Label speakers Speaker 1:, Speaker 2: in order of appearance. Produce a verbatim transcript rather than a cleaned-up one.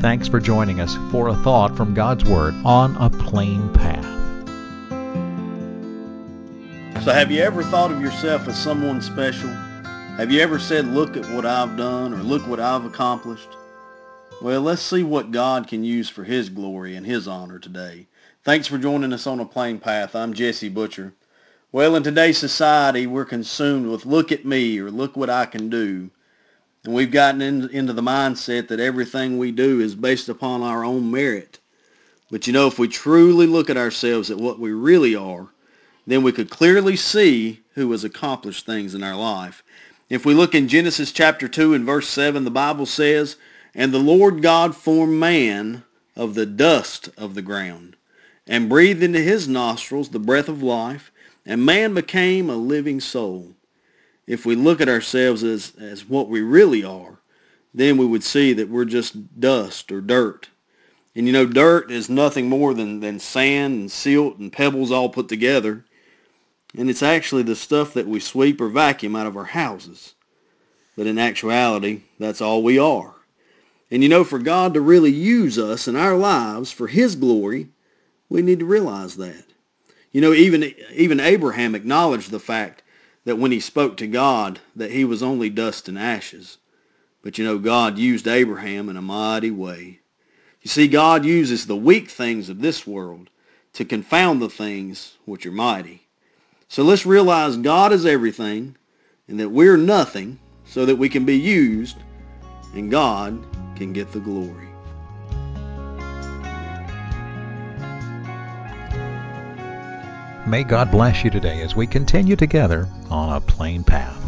Speaker 1: Thanks for joining us for a thought from God's Word on a plain path.
Speaker 2: So have you ever thought of yourself as someone special? Have you ever said, look at what I've done, or look what I've accomplished? Well, let's see what God can use for His glory and His honor today. Thanks for joining us on A Plain Path. I'm Jesse Butcher. Well, in today's society, we're consumed with look at me or look what I can do. And we've gotten in, into the mindset that everything we do is based upon our own merit. But you know, if we truly look at ourselves at what we really are, then we could clearly see who has accomplished things in our life. If we look in Genesis chapter two and verse seven, the Bible says, "And the Lord God formed man of the dust of the ground, and breathed into his nostrils the breath of life, and man became a living soul." If we look at ourselves as, as what we really are, then we would see that we're just dust or dirt. And you know, dirt is nothing more than, than sand and silt and pebbles all put together. And it's actually the stuff that we sweep or vacuum out of our houses. But in actuality, that's all we are. And you know, for God to really use us in our lives for His glory, we need to realize that. You know, even, even Abraham acknowledged the fact that when he spoke to God, that he was only dust and ashes. But you know, God used Abraham in a mighty way. You see, God uses the weak things of this world to confound the things which are mighty. So let's realize God is everything and that we're nothing, so that we can be used and God can get the glory.
Speaker 1: May God bless you today as we continue together on a plain path.